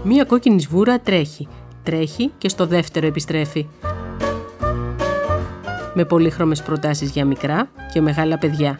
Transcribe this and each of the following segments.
Μία κόκκινη σβούρα τρέχει. Τρέχει και στο δεύτερο επιστρέφει. Με πολύχρωμες προτάσεις για μικρά και μεγάλα παιδιά.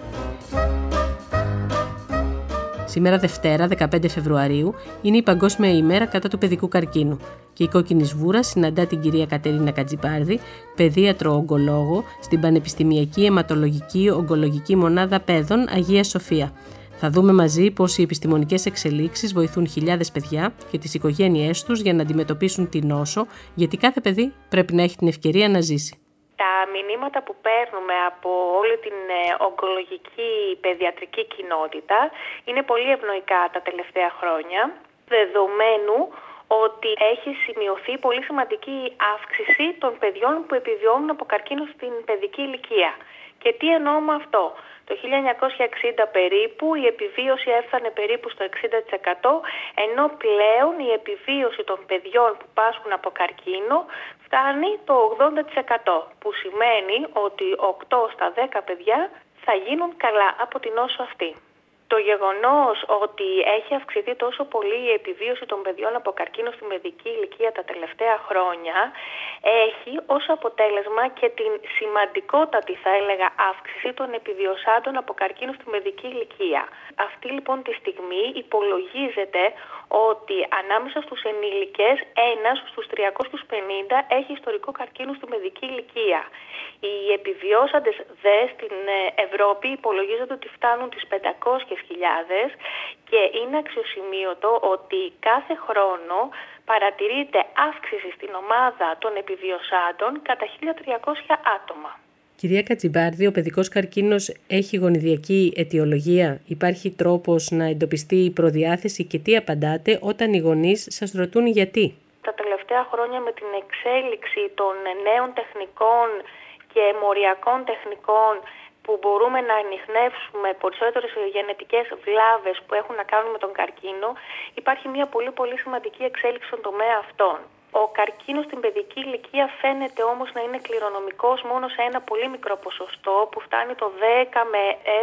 Σήμερα Δευτέρα, 15 Φεβρουαρίου, είναι η Παγκόσμια ημέρα κατά του παιδικού καρκίνου και η κόκκινη σβούρα συναντά την κυρία Κατερίνα Κατζιπάρδη, παιδίατρο-ογκολόγο στην Πανεπιστημιακή Αιματολογική Ογκολογική Μονάδα Παιδών Αγία Σοφία. Θα δούμε μαζί πώς οι επιστημονικές εξελίξεις βοηθούν χιλιάδες παιδιά και τις οικογένειές τους για να αντιμετωπίσουν την νόσο, γιατί κάθε παιδί πρέπει να έχει την ευκαιρία να ζήσει. Τα μηνύματα που παίρνουμε από όλη την ογκολογική παιδιατρική κοινότητα είναι πολύ ευνοϊκά τα τελευταία χρόνια, δεδομένου ότι έχει σημειωθεί πολύ σημαντική αύξηση των παιδιών που επιβιώνουν από καρκίνο στην παιδική ηλικία. Και τι εννοώ με αυτό? Το 1960 περίπου η επιβίωση έφτανε περίπου στο 60%, ενώ πλέον η επιβίωση των παιδιών που πάσχουν από καρκίνο φτάνει το 80%, που σημαίνει ότι 8 στα 10 παιδιά θα γίνουν καλά από την νόσο αυτή. Το γεγονός ότι έχει αυξηθεί τόσο πολύ η επιβίωση των παιδιών από καρκίνο στην παιδική ηλικία τα τελευταία χρόνια έχει ως αποτέλεσμα και την σημαντικότατη, θα έλεγα, αύξηση των επιβιωσάντων από καρκίνο στην παιδική ηλικία. Αυτή λοιπόν τη στιγμή υπολογίζεται ότι ανάμεσα στους ενήλικες ένας στους 350 έχει ιστορικό καρκίνο στην παιδική ηλικία. Οι επιβιώσαντες δε στην Ευρώπη υπολογίζονται ότι φτάνουν τις 500.000 και είναι αξιοσημείωτο ότι κάθε χρόνο παρατηρείται αύξηση στην ομάδα των επιβιωσάντων κατά 1.300 άτομα. Κυρία Κατζιπάρδη, ο παιδικός καρκίνος έχει γονιδιακή αιτιολογία? Υπάρχει τρόπος να εντοπιστεί η προδιάθεση και τι απαντάτε όταν οι γονείς σας ρωτούν γιατί? Τα τελευταία χρόνια με την εξέλιξη των νέων τεχνικών και μοριακών τεχνικών που μπορούμε να ανιχνεύσουμε περισσότερες γενετικές βλάβες που έχουν να κάνουν με τον καρκίνο, υπάρχει μια πολύ σημαντική εξέλιξη στον τομέα αυτών. Ο καρκίνος στην παιδική ηλικία φαίνεται όμως να είναι κληρονομικός μόνο σε ένα πολύ μικρό ποσοστό που φτάνει το 10 με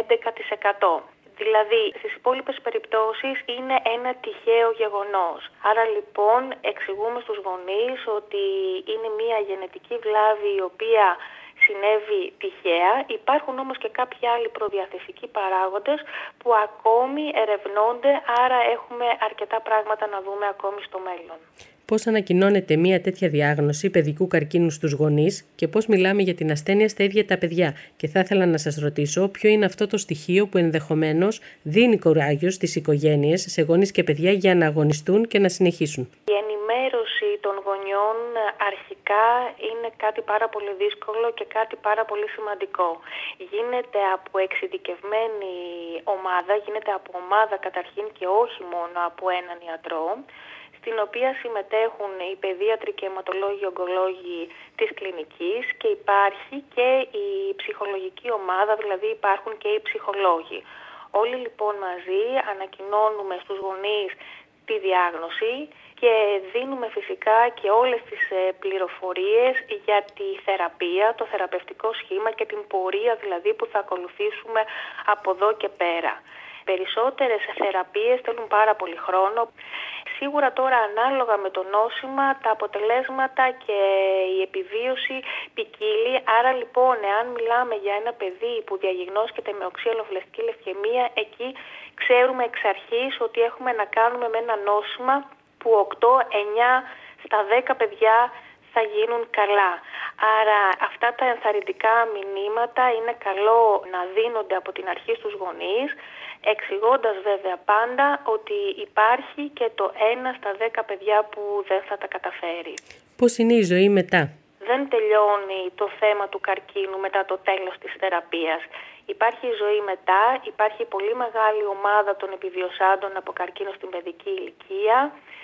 11%. Δηλαδή, στις υπόλοιπες περιπτώσεις είναι ένα τυχαίο γεγονός. Άρα λοιπόν εξηγούμε στους γονείς ότι είναι μια γενετική βλάβη η οποία συνέβη τυχαία. Υπάρχουν όμως και κάποιοι άλλοι προδιαθεσικοί παράγοντες που ακόμη ερευνώνται, άρα έχουμε αρκετά πράγματα να δούμε ακόμη στο μέλλον. Πώς ανακοινώνεται μια τέτοια διάγνωση παιδικού καρκίνου στους γονείς και πώς μιλάμε για την ασθένεια στα ίδια τα παιδιά? Και θα ήθελα να σας ρωτήσω ποιο είναι αυτό το στοιχείο που ενδεχομένως δίνει κουράγιο στις οικογένειες, σε γονείς και παιδιά για να αγωνιστούν και να συνεχίσουν. Η ενημέρωση των γονιών αρχικά είναι κάτι πάρα πολύ δύσκολο και κάτι πάρα πολύ σημαντικό. Γίνεται από εξειδικευμένη ομάδα, γίνεται από ομάδα καταρχήν και όχι μόνο από έναν ιατρό, στην οποία συμμετέχουν οι παιδίατροι και αιματολόγοι ογκολόγοι της κλινικής και υπάρχει και η ψυχολογική ομάδα, δηλαδή υπάρχουν και οι ψυχολόγοι. Όλοι λοιπόν μαζί ανακοινώνουμε στους γονείς τη διάγνωση και δίνουμε φυσικά και όλες τις πληροφορίες για τη θεραπεία, το θεραπευτικό σχήμα και την πορεία δηλαδή που θα ακολουθήσουμε από εδώ και πέρα. Περισσότερες θεραπείες θέλουν πάρα πολύ χρόνο. Σίγουρα τώρα ανάλογα με το νόσημα τα αποτελέσματα και η επιβίωση ποικίλει. Άρα λοιπόν εάν μιλάμε για ένα παιδί που διαγιγνώσκεται με οξυαλοφυλαστική λευκαιμία, εκεί ξέρουμε εξ αρχής ότι έχουμε να κάνουμε με ένα νόσημα που 8, 9 στα 10 παιδιά θα γίνουν καλά. Άρα αυτά τα ενθαρρυντικά μηνύματα είναι καλό να δίνονται από την αρχή στους γονείς, εξηγώντας βέβαια πάντα ότι υπάρχει και το 1 στα 10 παιδιά που δεν θα τα καταφέρει. Πώς είναι η ζωή μετά? Δεν τελειώνει το θέμα του καρκίνου μετά το τέλος της θεραπείας. Υπάρχει η ζωή μετά, υπάρχει πολύ μεγάλη ομάδα των επιβιωσάντων από καρκίνο στην παιδική ηλικία,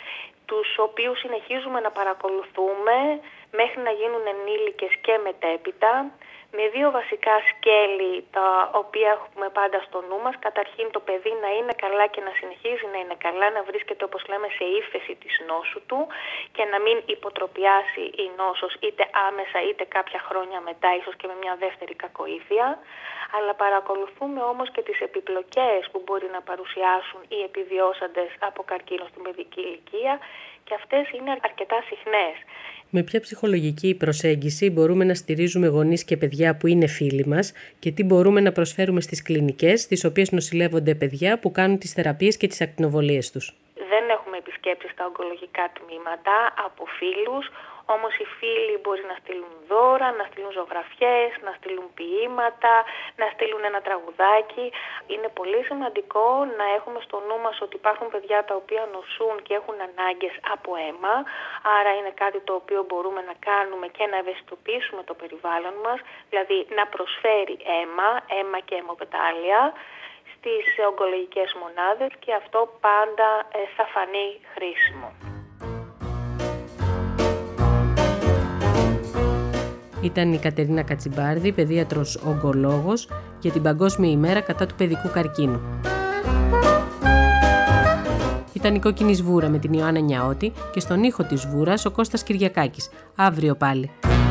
τους οποίους συνεχίζουμε να παρακολουθούμε μέχρι να γίνουν ενήλικες και μετέπειτα. με δύο βασικά σκέλη τα οποία έχουμε πάντα στο νου μας. Καταρχήν το παιδί να είναι καλά και να συνεχίζει να είναι καλά, να βρίσκεται όπως λέμε σε ύφεση της νόσου του και να μην υποτροπιάσει η νόσος είτε άμεσα είτε κάποια χρόνια μετά, ίσως και με μια δεύτερη κακοήθεια. Αλλά παρακολουθούμε όμως και τις επιπλοκές που μπορεί να παρουσιάσουν οι επιβιώσαντες από καρκίνο στην παιδική ηλικία και αυτές είναι αρκετά συχνές. Με ποια ψυχολογική προσέγγιση μπορούμε να στηρίζουμε γονείς και παιδιά που είναι φίλοι μας και τι μπορούμε να προσφέρουμε στις κλινικές στις οποίες νοσηλεύονται παιδιά που κάνουν τις θεραπείες και τις ακτινοβολίες τους? Δεν έχουμε επισκέψεις στα ογκολογικά τμήματα από φίλους, όμως οι φίλοι μπορεί να στείλουν δώρα, να στείλουν ζωγραφιές, να στείλουν ποίηματα, να στείλουν ένα τραγουδάκι. Είναι πολύ σημαντικό να έχουμε στο νου μας ότι υπάρχουν παιδιά τα οποία νοσούν και έχουν ανάγκες από αίμα, άρα είναι κάτι το οποίο μπορούμε να κάνουμε και να ευαισθητοποιήσουμε το περιβάλλον μας, δηλαδή να προσφέρει αίμα και αιμοπετάλεια στις ογκολογικές μονάδες και αυτό πάντα θα φανεί χρήσιμο. Ήταν η Κατερίνα Κατσιμπάρδη, παιδίατρος ογκολόγος, για την Παγκόσμια ημέρα κατά του παιδικού καρκίνου. Ήταν η Κόκκινη Σβούρα με την Ιωάννα Νιαώτη και στον ήχο της Σβούρας ο Κώστας Κυριακάκης. Αύριο πάλι.